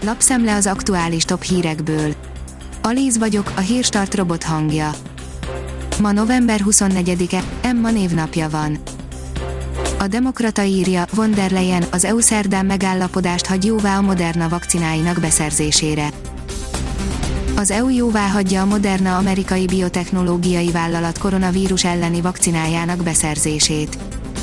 Lapszemle az aktuális top hírekből. Alíz vagyok, a Hírstart robot hangja. Ma november 24-e, Emma névnapja van. A Demokrata írja, von der Leyen, az EU szerdán megállapodást hagy jóvá a Moderna vakcináinak beszerzésére. Az EU jóváhagyja a Moderna amerikai biotechnológiai vállalat koronavírus elleni vakcinájának beszerzését.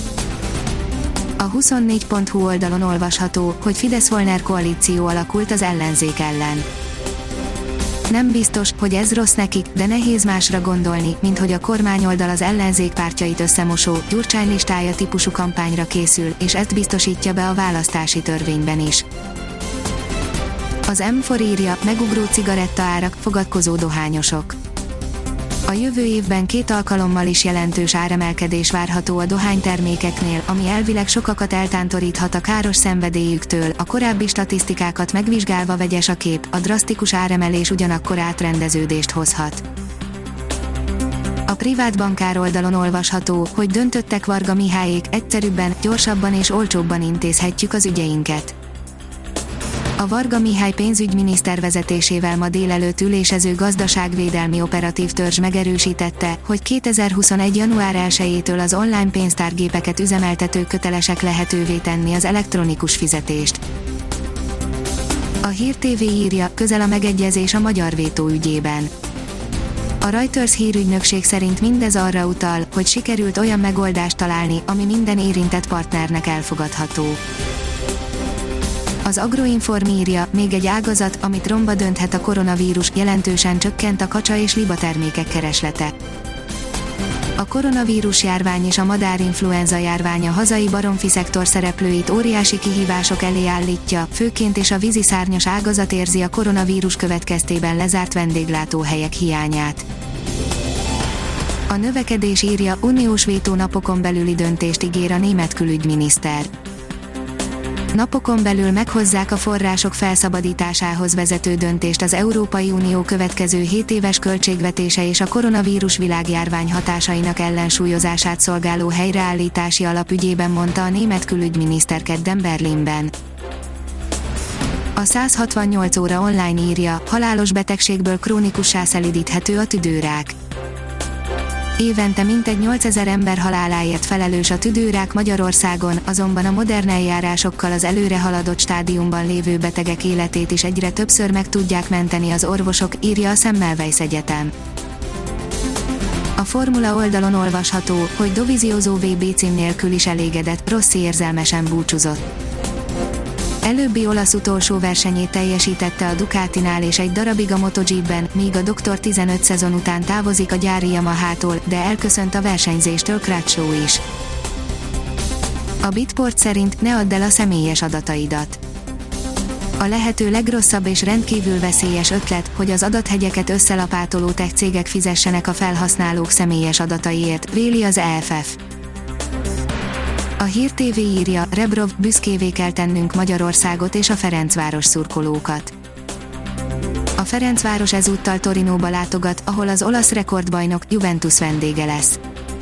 A 24.hu oldalon olvasható, hogy Fidesz-Volner koalíció alakult az ellenzék ellen. Nem biztos, hogy ez rossz nekik, de nehéz másra gondolni, mint hogy a kormányoldal az ellenzék pártjait összemosó, Gyurcsány listája típusú kampányra készül, és ezt biztosítja be a választási törvényben is. Az M4 írja, megugró cigarettaárak, fogadkozó dohányosok. A jövő évben 2 alkalommal is jelentős áremelkedés várható a dohánytermékeknél, ami elvileg sokakat eltántoríthat a káros szenvedélyüktől, a korábbi statisztikákat megvizsgálva vegyes a kép, a drasztikus áremelés ugyanakkor átrendeződést hozhat. A privát bankár oldalon olvasható, hogy döntöttek Varga Mihályék, egyszerűbben, gyorsabban és olcsóbban intézhetjük az ügyeinket. A Varga Mihály pénzügyminiszter vezetésével ma délelőtt ülésező gazdaságvédelmi operatív törzs megerősítette, hogy 2021. január 1-től az online pénztárgépeket üzemeltetők kötelesek lehetővé tenni az elektronikus fizetést. A Hír TV írja, közel a megegyezés a magyar vétó ügyében. A Reuters hírügynökség szerint mindez arra utal, hogy sikerült olyan megoldást találni, ami minden érintett partnernek elfogadható. Az Agroinform írja, még egy ágazat, amit romba dönthet a koronavírus, jelentősen csökkent a kacsa és liba termékek kereslete. A koronavírus járvány és a madárinfluenza járvány a hazai baromfi szektor szereplőit óriási kihívások elé állítja, főként és a víziszárnyas ágazat érzi a koronavírus következtében lezárt vendéglátóhelyek hiányát. A növekedés írja, uniós vétó napokon belüli döntést ígér a német külügyminiszter. Napokon belül meghozzák a források felszabadításához vezető döntést az Európai Unió következő 7 éves költségvetése és a koronavírus világjárvány hatásainak ellensúlyozását szolgáló helyreállítási alap ügyében, mondta a német külügyminiszter kedden Berlinben. A 168 óra online írja, halálos betegségből krónikussá szelídíthető a tüdőrák. Évente mintegy 8000 ember haláláért felelős a tüdőrák Magyarországon, azonban a modern eljárásokkal az előre haladott stádiumban lévő betegek életét is egyre többször meg tudják menteni az orvosok, írja a Semmelweis Egyetem. A Formula oldalon olvasható, hogy Dovizioso VB cím nélkül is elégedett, Rossi érzelmesen búcsúzott. Előbbi olasz utolsó versenyét teljesítette a Ducatinál és egy darabig a MotoGP-ben, míg a Dr. 15 szezon után távozik a gyári Yamahától, de elköszönt a versenyzéstől Crutchlow is. A Bitport szerint ne add el a személyes adataidat. A lehető legrosszabb és rendkívül veszélyes ötlet, hogy az adathegyeket összelapátoló tech cégek fizessenek a felhasználók személyes adataiért, véli az EFF. A Hír TV írja, Rebrov, büszkévé kell tennünk Magyarországot és a Ferencváros szurkolókat. A Ferencváros ezúttal Torinóba látogat, ahol az olasz rekordbajnok, Juventus vendége lesz.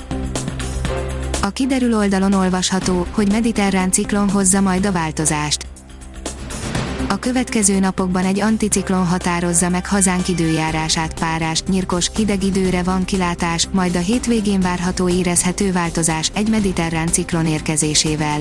A Kiderül oldalon olvasható, hogy mediterrán ciklon hozza majd a változást. A következő napokban egy anticiklon határozza meg hazánk időjárását, párás, nyirkos, hideg időre van kilátás, majd a hétvégén várható érezhető változás egy mediterrán ciklon érkezésével.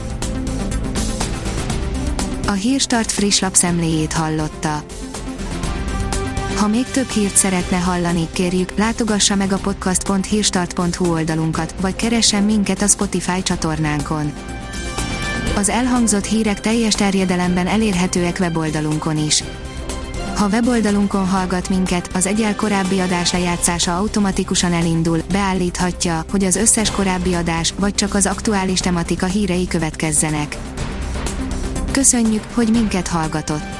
A Hírstart friss lapszemléjét hallotta. Ha még több hírt szeretne hallani, kérjük, látogassa meg a podcast.hírstart.hu oldalunkat, vagy keressen minket a Spotify csatornánkon. Az elhangzott hírek teljes terjedelemben elérhetőek weboldalunkon is. Ha weboldalunkon hallgat minket, az egyel korábbi adás lejátszása automatikusan elindul, beállíthatja, hogy az összes korábbi adás, vagy csak az aktuális tematika hírei következzenek. Köszönjük, hogy minket hallgatott!